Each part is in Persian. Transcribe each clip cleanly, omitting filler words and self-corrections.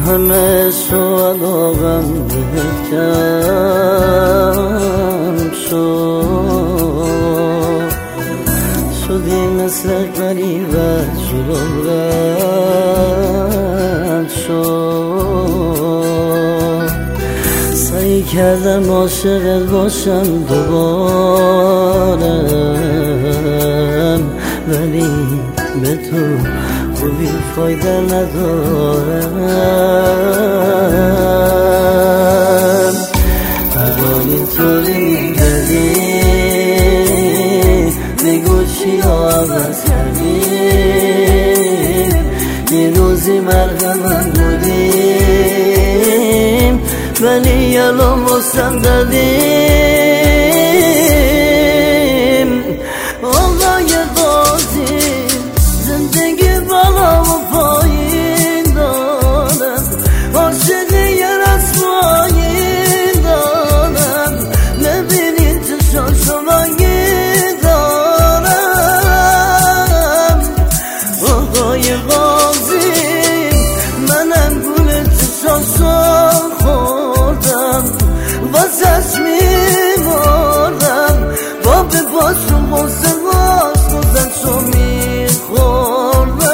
همه سوال و غم بکم شدی مثل غریب جلوم رد شد. سعی کردم عاشقت باشم دوباره، ولی به تو خوبی فایده ندارم. الان اینطوری میگردی بگو چی عوض کردی؟ یه روزی مرهمم بودیم ولی الان واسم دادیم. آقای قاضی زندگی بالا و پایین دارم، عاشقی یه رسوایی دارم، ببینید چشان شمایی دارم. آقای قاضی منم گول چشان خوردم، واسش میمردم، با به باشم باسه باش روزشو میخوردم.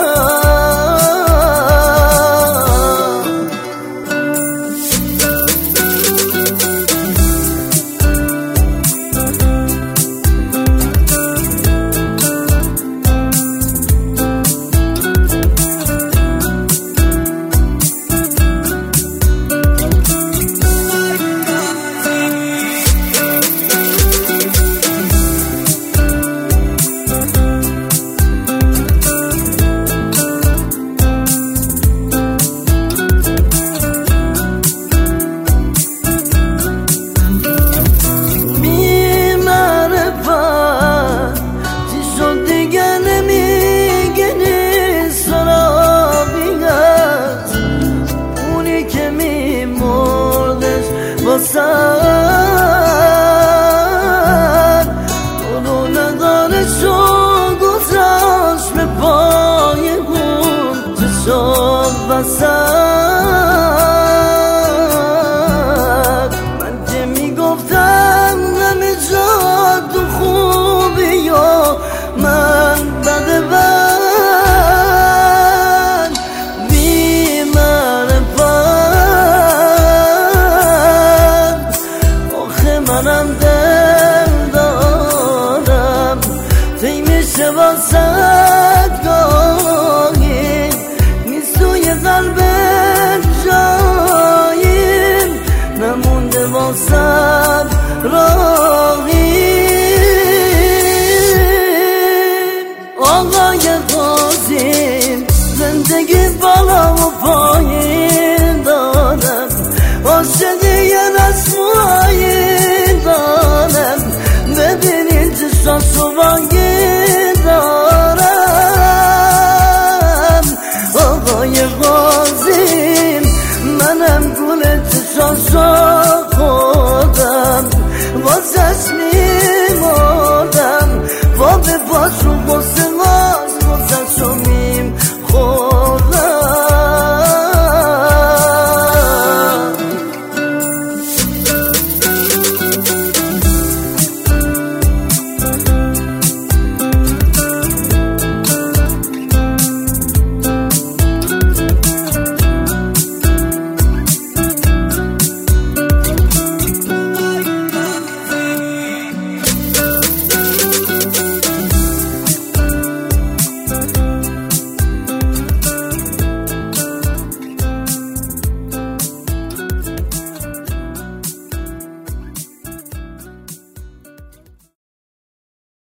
اونو ندارشو گذاشت به پای اون چشم بسد. من که میگفتم همه جا تو خوبی و من بده بد منم دل دارم، تی میشه واسد گاهی نیست توی قلبت جایی، نمونده واسد راهی. آقای قاضی زندگی بالا و پایین